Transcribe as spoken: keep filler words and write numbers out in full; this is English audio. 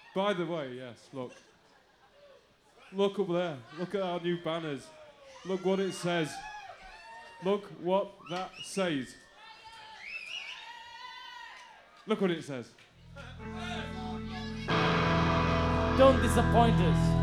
By the way, yes, look. Look up there. Look at our new banners. Look what it says. Look what that says. Look what it says. Don't disappoint us.